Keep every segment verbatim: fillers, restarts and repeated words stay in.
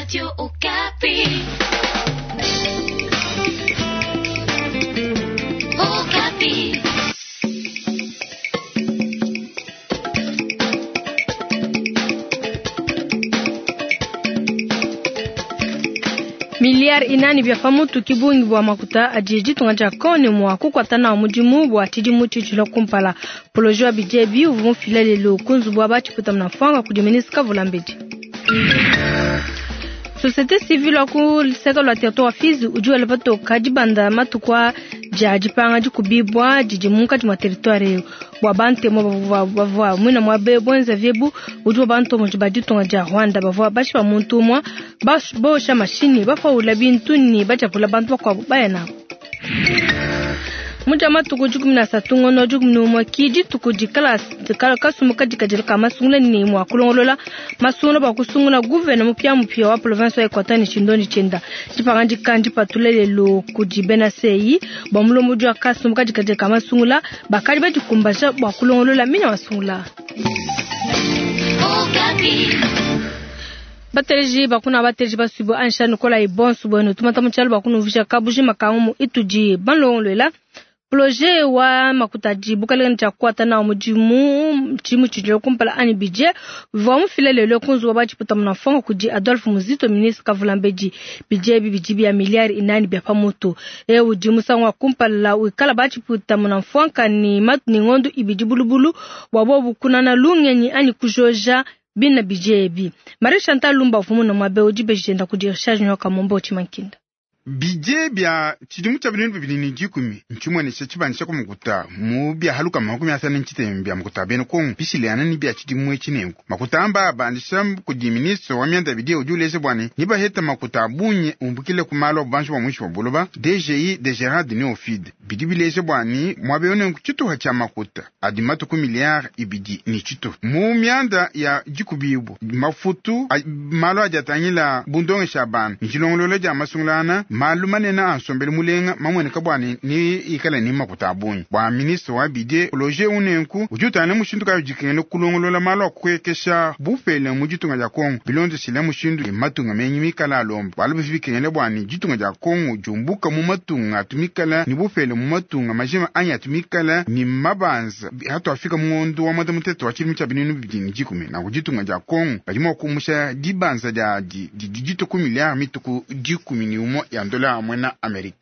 Radio Okapi. Okapi. Miliari inani vya famutu kibungi bwa makuta ajiji tungaja kone mwa kukwatana mujimu bwa tijimu chichula kumpala polojwa bijebi uvumu filele lo kunzu bwa bachi kutamna fanga kudiministika vulambeji. Société civile ku seka la territoire Fizi ujua lebato kajibanda matukwa jaji panga jikubibwa jijimunka jima territoire bwa bante mo bavwa mwina mwabe bonza vyebu ujua banto mo jibadi tonga ja Rwanda bavwa bashi ba muntu mwa bash bosha mashini bafa ulabintu ni bacha pula bantu kwa bayana. Mujama tukujukumi na satungo no jukumi mwa kiji tukujikala kala kasumuka jikajira kama sungula ni mwa kulongolola masungula ba kusungula guvernor mupya mupya wa province ya Equateur ni chindoni chenda jipanganji kanji patulele lo kujibena sei bamulo mujwa kasumuka jikajira kama sungula bakari bajikumbasha ba kulongolola minya wasungula. Batereji bakuna batereji basubo ansha nukola ibon subo no tumata muchalo bakunu visha kabuji makamu ituji banlongolola. Projet wa makutaji bukale ncha kwata na mujimu chimu chijilo kumpala ani bije vamu filele lo kunzu wabachi putamna fonga kuji Adolphe Muzito ministre kavulambeji bije bibijibi ya miliari inani bya pamoto e ujimu sangwa kumpala ukala bachi putamna fonga ni mat ni ngondu ibijibulubulu wabo bukunana lungenyi ani kujoja bina bijebi Marie Chantal Lumba vumu na mabe ujibe jenda kudirishaj nyoka mombo chimankinda. Bije bya chidimu cha bintu bibiri ni jikumi nchumwe ni chibanisha ko mukuta mu bya haluka makumi asana nchite bya mukuta bene ko bisile anani bya chidimu echinengo makuta amba bandisha ku ministre wa myanda bidie ujulese bwani niba heta makuta bunye umbukile kumalo banshi wa mwisho boloba D G I de Gerard Neofid bidibilese bwani mwabeone kuchito hacha makuta adimatu ku miliard ibidi ni chito mu myanda ya jikubibu mafutu malo ajatanyila bundonge shaban njilongolo ja masungulana malumane na ansombele mulenga mamwene kabwani ni ikala ni makuta bunyi bwa ministre wa bide loje unenku ujuta na mushindu ka jikene kulongolola malo kwekesha bufele mujitunga ja Kongo bilonde sile mushindu matunga menyimi kala lombo balbu fikene bwani jitunga ja Kongo jumbuka mu matunga tumikala ni bufele mu matunga majema anya tumikala ni mabanza hata afika mundu wa madamu teto wa chilimi cha bininu bidini jikume na kujitunga ja Kongo bajima kumusha dibanza ja di dijito ku miliard mituku jikumi ni umo ya dola amwena Amerika.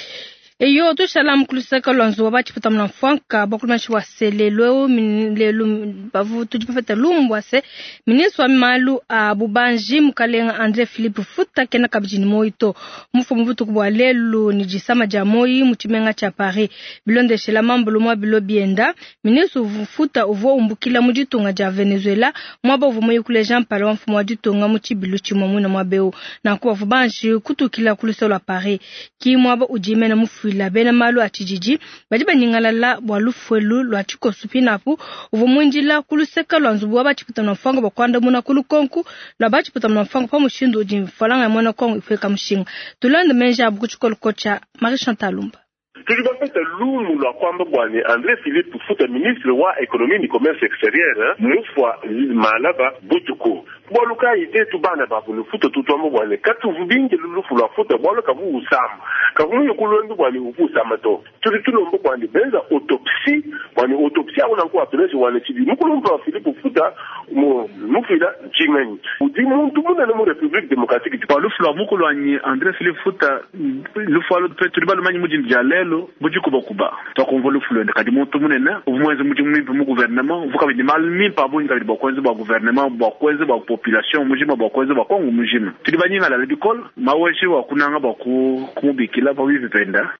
Eyo to salam kulusaka lonzo wabachi putamna fonka bakulmashi waselelo minlelo bavu tujipafeta lumbwase ministre wa malu abubanji mukalenga André Philippe Futa kena kabijini moito mufu mbutu kubwa lelo ni jisama jamoi mutimenga cha Paris bilonde shela mambulo mwa bilo bienda ministre Futa uvo umbukila mujitunga ja Venezuela mwaba uvo moyo kule Jean Paul wa mfumo wajitunga muchibilu chimwa na mwabeo na kuwa vubanji kutukila kulusela Paris ki mwaba ujimena mufu la bena malu atijiji bajiba nyingalala bwalufuelu lwa chiko supinapu uvumwinjila kuluseka lwanzubu wabachiputa mnafango bakwanda muna kulukonku la bachiputa mnafango pa mushindu ujimfalanga mwana kongo ifweka mshinga tulande menja abukuchukolu kocha Marie Chantal Lumba. Tulibapeta lumu lwa kwamba bwani André Philippe Futa ministre wa économie ni commerce extérieur mufwa malaba butuko boluka ite tubana babulu futa tutwamo bwani katu vubinge lulufu lwa futa bolu kavu usama kavu yokulwendu bwani ufu usama to tuli tulombo bwani benza autopsie bwani autopsie una kwa apelezi wane chibi mukulombo wa Philippe Futa mu mufila chimeni udi muntu muna na mu République démocratique di balufu lwa mukulu wani André Philippe Futa lufu alo tulibalu manyi mujini jalelo bujuko bakuba to konvolu fulende kadi muntu munena ubumweze muji mumimpe mu gouvernement vuka bidi mal mimpa abunyi kadi bakwenze ba gouvernement bakwenze ba population mujima bakwenze ba Kongo mujima tuli banyinga la bikol maweshi wa kunanga baku kumubikila ba bivipenda.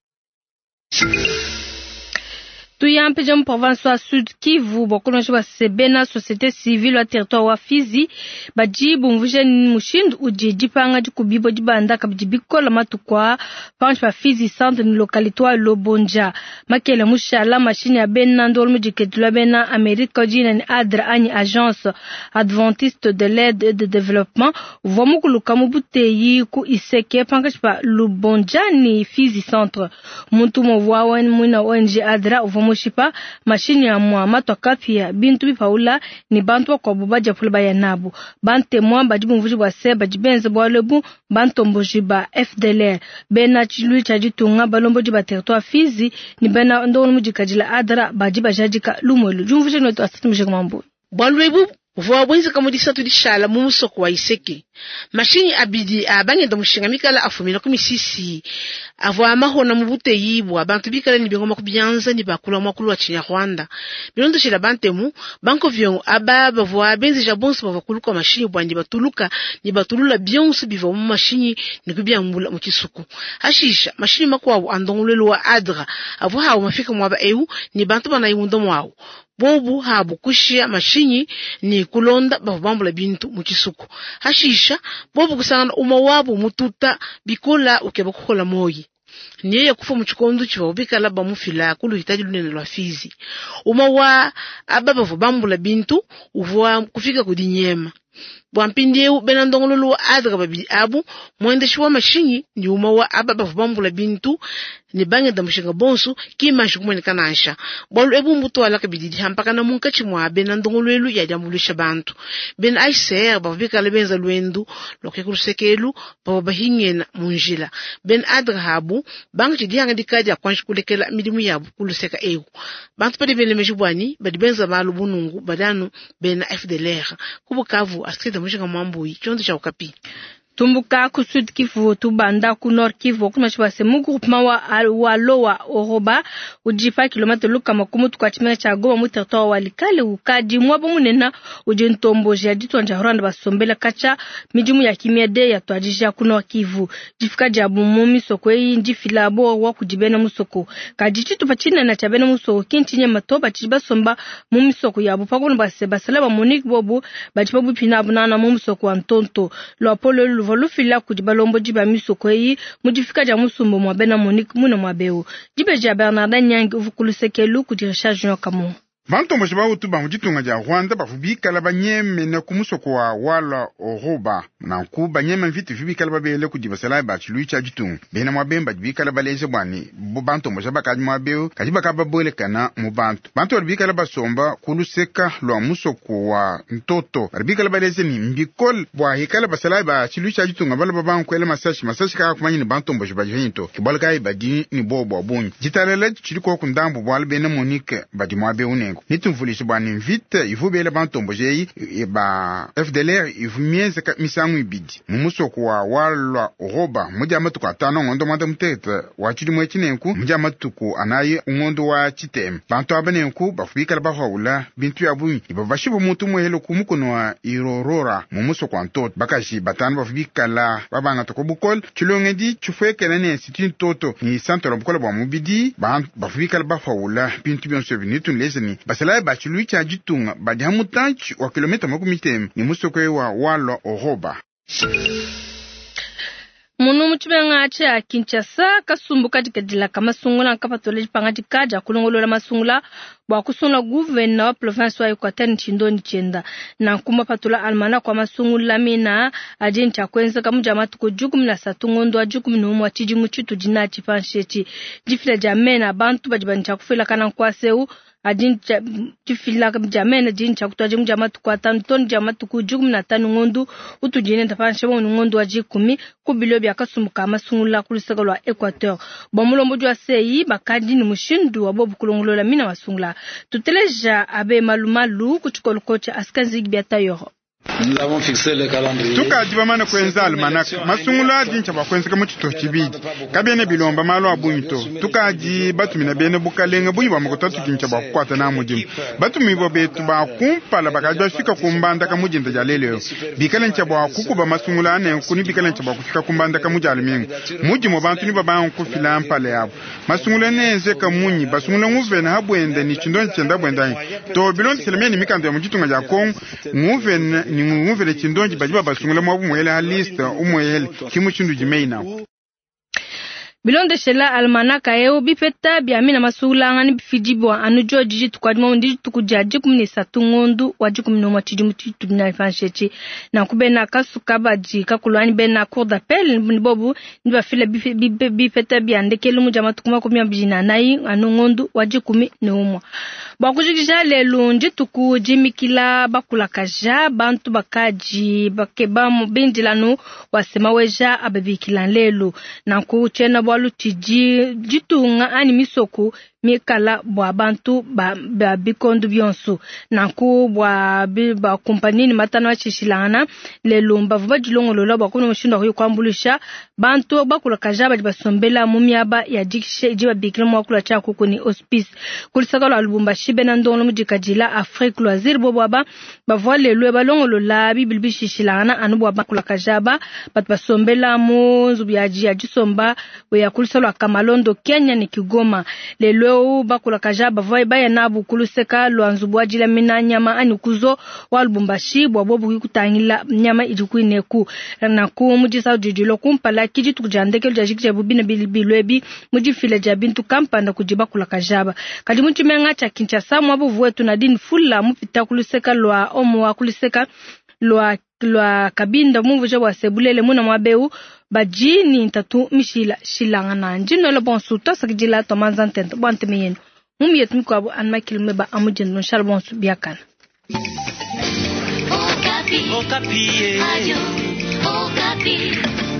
Tuyampe jamu province wa Sud Kivu bokonoshi wa sebena société civile wa territoire wa Fizi bajibu mvuje mushindu ujiji panga jikubibo jibanda kabijibiko la matukwa panch pa Fizi centre ni localité wa Lobonja makele mushala machine ya bena ndol mujiketula bena Amerika jina ni adra ani agence adventiste de l'aide et de développement vomukuluka mubuteyi ku iseke panga pa Lobonja ni Fizi centre muntu mwawa mwina O N G adra vomu mushipa mashini ya mwa matwa kapia bintu bifaula ni bantu kwa bubaja fulba ya nabu bante mwa bajibu mvuji bwa seba jibenze bwa lebu bantu mbujiba F D L R bena chilui chajitunga balombo jiba territoire Fizi ni bena ndo mujikajila adra bajiba jajika lumwelu jumvuje nwetu asatu mjikamambu bwalwebu Vwa bwenzi kamudisa tudishala mumusoko wa iseke. Mashini abidi abange ndo mushingamikala afumina kumisisi. Avwa amahona mubute yibu abantu bikala ni bingoma kubyanza ni bakula makulu wa Chinyarwanda. Bilondo shila bantemu banko vyongo ababa vwa benzi jabonsi bavakuluka mashini bwandi batuluka ni batulula byonse biva mu mashini ni kubyambula mu kisuku. Hashisha mashini makwa andongulelo wa adra avwa hawo mafika mwaba eu ni bantu banayimundo mwawo. Bobu habu kushia mashini ni kulonda bavambula bintu mukisuku. Hashisha bobu kusangana umawabu mututa bikola ukeba kukola moyi. Niye kufa mchikondo chiva bikala bamufila kulu hitaji lunene lwa Fizi. Umawa ababa vabambula bintu uvwa kufika kudinyema. Bwampindeu benandongololo wa adra babili abu mwendeshi wa mashini ni umawa ababa vabambula bintu ni bange da mushinga bonsu kima shukumani kanansha. Bwalu ebu mbuto alaka bididi hampaka na munkachi mwa benandongololo ya jambulisha bantu. Ben aiser bavika lebenza luendu lokekulu sekelu babahingena munjila. Ben adra habu bange chidihanga dikaja kwanshikulekela midimu yabu kuluseka egu. Bantu padi bene mejubwani badibenza malu bunungu badanu ben F D L R kubukavu askida mushinga mwambui chondo cha ukapi. Tumbuka ku Sud Kivu tubanda ku Nord Kivu kuna chibase mu groupement wa walo wa Oroba ujifa kilomita luka makumu tukachimena cha Goma mu territoire wa Likale ukadi mwabo munena ujintombo ya ditwa njaranda basombela kacha mijimu ya kimia de ya twajisha ku Nord Kivu jifika jabu mumi soko yi njifila bo wa kujibena musoko kajichi tupachina na chabena musoko kinchinya matoba chibasomba mumi soko ya bupakunu base basalaba Monique bobu bajibabu pina bunana mumi soko wa Ntonto lo Apollo volufila kujibalombo jiba misoko yi mujifika ja musumbo mwa bena Monique muna mwabeo jibe ja Bernard Nyangi uvukulusekelu kudirisha Junior Kamu. Bantu moshiba utuba mujitunga ja Rwanda bafubika la banyeme na kumusoko wa wala Oroba na ku banyeme vitu fibika la babele kujibasala ba chilui cha jitunga bena mwabemba jibika la baleze bwani bo bantu moshiba kaji mwabeo kajiba kababole kana mu bantu bantu bika la basomba kuluseka lwa musoko wa Ntoto bika la baleze ni mbikol bwa hikala basala ba chilui cha jitunga bala babangu kwele masashi masashi ka kumanyi ni bantu moshiba jinto kibalka ibadi ni bobo abunyi jitalele chiliko kundambu bwala bena Monique badi mwabeo ne nitumvulisha bwana invite ivubele bantombo jeyi ba F D L R ivumieze misangu ibidi mumusoko wa walwa Oroba muja matuko atano ngondo mwanda mutete wachidi mwechinenku muja matuko anayi ngondo wa chitem bantu abanenku bafubika bahawula bintu yabunyi ibabashibo muntu mwehelo kumukono wa irorora mumusoko wa Ntoto bakashi batanu bafubika la babanga tokobukol chilongedi chufeke na institut Ntoto ni centre lobukola bwa mubidi bafubika bahawula bintu byonse binitu lezeni basala ba chilui cha jitunga badi hamutanchi wa kilomita makumi tano ni musokwe wa walo Oroba. Munu mchibenga ache ya Kinshasa kasumbuka jikadila kama sungula nkapatole jipanga jikaja kulongolola masungula wa kusungula guvena wa province wa Equateur nchindoni chenda na kuma patula almana kwa masungula mina ajini chakwenza kamuja matuko jukumu na satu ngondo wa jukumu numu wa chiji mchitu jina chifansheti jifila jamena bantu bajibani chakufila kana kwa seu ajin chifila jamena jin chakutoa jimu jamatu kwa tanu toni jamatu kujukumu na tanu ngondu utujine tafanshe wa ngondu wa jikumi kubilo bia kasumuka masungula kulisaka lwa Equateur bamulo mboju wa seyi bakadi ni mushindu wa bobu kulongulola mina wasungula tuteleja abe malumalu kuchukolu kocha askanzigi bia tayoro. Nous avons fixé le calendrier. Tuka jibamana kwenza almanaka masungula dincha bakwenza muchito chibidi kabene bilomba malo abunito tuka ji batumina bene bukalenga bunyi bamukotatu dincha bakwata na mujimu batumi bo betu ba kumpala bakajwa fika kumbanda kamujinda jaleleo bikalencha ba kukuba masungula ne kuni bikalencha ba kufika kumbanda kamujalmingu mujimo bantu ni baba nkufila mpale yabo masungula neze kamunyi basungula nguvena habwende ni chindoni chenda bwendani to bilondi selemeni mikando ya mujitunga ja Kongo nguvena ni nguvele chindonji bajiba basungula mwabu mwele halista umwele kimu chindu jimeina. bilonde shela almanaka yeo bifeta biamina masulanga ni bifijibwa anu joji tukwadimo ndi tukujaji kumni satungondu waji kumno matiji mutitu bina fanshechi na kubena kasuka baji kakulwani bena cour d'appel bobu ndiba file bifeta biandekelu mujama tukuma kumya bijina nayi anu ngondu waji kumi neumwa bakujikisha lelu ndi tukujimikila bakulakaja bantu bakaji bakeba mubindilanu wasema weja ababikila lelu na kuchena bwalu tiji jitunga ani misoku mikala bwa bantu ba, ba bikondu byonsu na ku bwa ba kompani ni matano achishilana lelu mbavu jilongolo lo bakuno mushindo ko kwambulisha bantu bakulakaja baji basombela mumyaba ya dikishe jiba bikira mwakula cha kuko ni hospice kulisakala Lubumbashi bena ndongo mujikajila Afrique loisir bobaba bavwa lelu balongolo la bibilbishishilana anu bwa bakulakaja ba bat basombela mu zubiaji ya jisomba we yakulisalo Kamalondo Kenya ni Kigoma lelo bakulakaja bavwa baya nabu kuluseka lwanzubwaji la mina nyama ani kuzo wa Lubumbashi bwa bobu kutangila nyama ijukuineku na ku mujisa jijilo kumpala kiji tukujandeke ljajikje bubina bilbilwebi mujifile jabintu kampanda kujiba kulakajaba kadi muchimenga cha Kinshasa mwabu vuetu na dini fulla mupita kuluseka lwa omu wa kuluseka lwa lwa kabinda muvuje wa sebulele muna mwabeu bajini ntatu mishila shilanga na njino lo bonsu to sakijila to manzantento bante meyeno mumi yetmiko abu anma kilmeba amujendo shal bonsu biakana Okapi. Okapi. Radio Okapi.